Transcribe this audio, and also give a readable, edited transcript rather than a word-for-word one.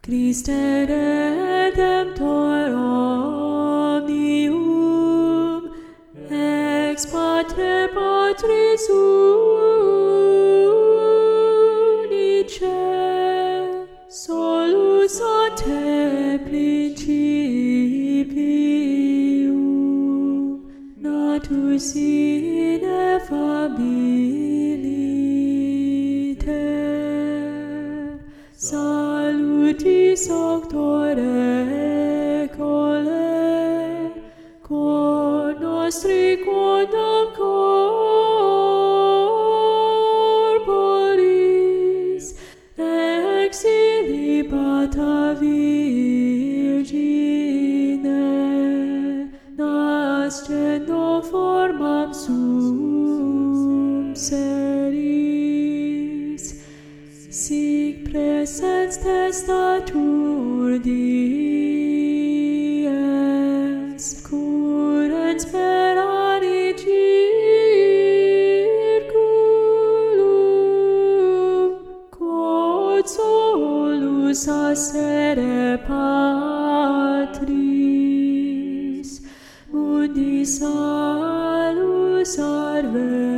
Christe Redemptor omnium, ex Patre Patris unice, solus a te principium, natus ineffabilite, salutis auctore cole, cor nostri quodam corporis, exilibata Virgine, nascendo formam sum seris, sic presens testatur dies, currens sperari circulum, quod solus assere Patris, mundi salus arve.